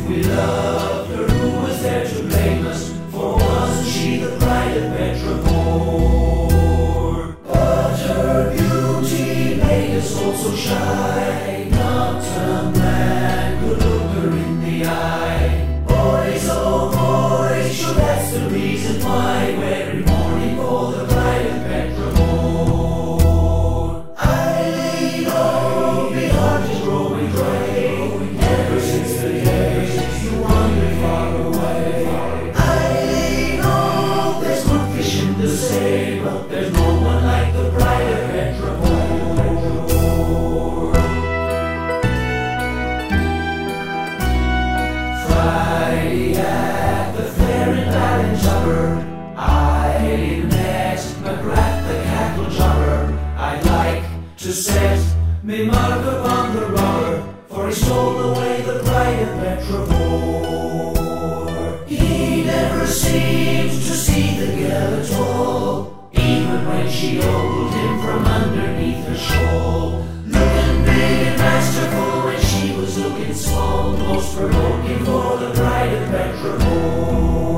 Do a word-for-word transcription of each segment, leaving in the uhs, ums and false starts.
If we loved her, who was there to blame us? For wasn't she the pride of Petremore? But her beauty made us all so shy, not a man could look her in the eye. Boys, oh boys, sure that's the reason why every morning call the bride of Petremore. Eileen, oh, my heart is growing gray, ever since the day you wandered far away. Eileen, oh, there's good fish in the sea, but there's no one like the bride of Petremore. Friday at the fair in Ballinjobber, I met McGrath the cattle jobber. I'd like to set me mark upon the robber, for he stole away the bride of Petremore. He never seemed to see the girl at all, even when she ogled him from underneath her shawl. Looking big and masterful when she was looking small, most provoking for the bride of Petremore.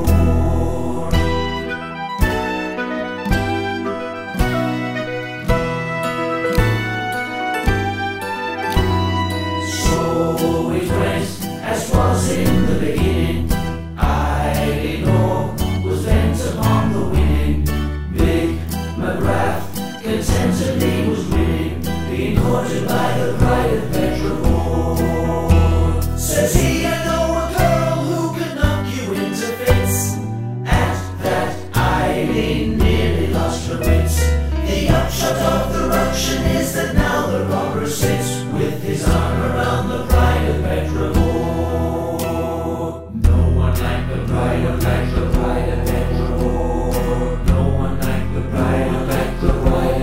So it went as was in the beginning. Eileen was bent upon the winning. Big McGrath contentedly was winning, being courted by the bride of Petremore. Says he, I know a girl who could knock you into fits. At that, Eileen nearly lost her wits. The upshot of the ruction is that now the robber sits with his arm around the bride of Petremore. No one like the bride of Petremore. Bride of Petremore. No one like the bride of Petremore.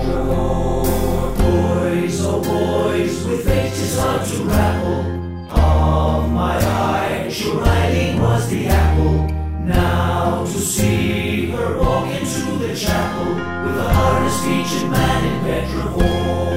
Boys, oh boys, with fate is hard to grapple. Of my eye, sure Eileen was the apple. Now to see her walk into the chapel with the hardest featured man in Petremore.